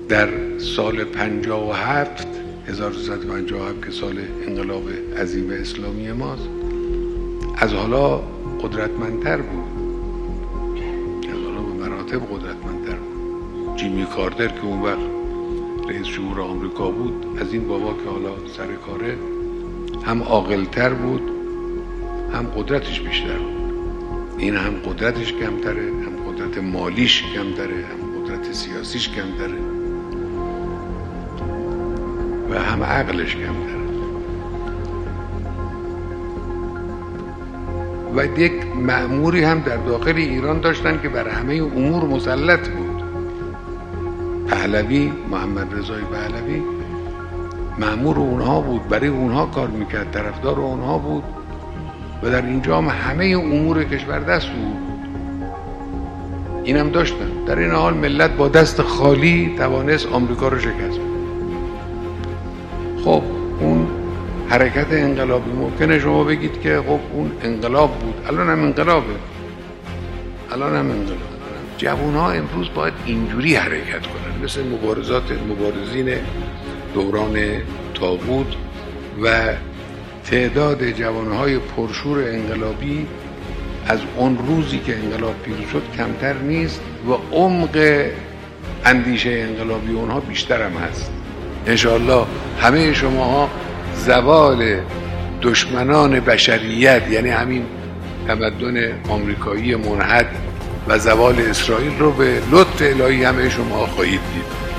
در سال 1357 که سال انقلاب عظیم اسلامی ماست، از حالا قدرتمندتر بود، از حالا به مراتب قدرتمندتر بود. جیمی کارتر که اون وقت رئیس جمهور آمریکا بود، از این بابا که حالا سر کاره، هم عاقل‌تر بود، هم قدرتش بیشتر بود. این هم قدرتش کمتره، هم قدرت مالیش کمتره، هم قدرت سیاسیش کمتره و هم عقلش کمتره. و یک مأموری هم در داخل ایران داشتن که بر همه امور مسلط بود. پهلوی، محمد رضای پهلوی مأمور اونها بود، برای اونها کار میکرد، طرفدار اونها بود و در اینجا هم همه امور کشور دست بود. اینم داشتن. در این حال ملت با دست خالی توانست آمریکا رو شکست بده. خب اون حرکت انقلابی ممکنه شما بگید که خب اون انقلاب بود، الان هم انقلابه، الان هم انقلاب. جوان‌ها امروز باید اینجوری حرکت کنن، مثل مبارزین دوران طاغوت و تعداد جوان‌های پرشور انقلابی از اون روزی که انقلاب پیروز شد کمتر نیست و عمق اندیشه انقلابی اونها بیشتر هم هست. انشاءالله همه شماها زوال دشمنان بشریت، یعنی همین تمدن آمریکایی منحط و زوال اسرائیل رو به لطف الهی همه شما خواهید دید.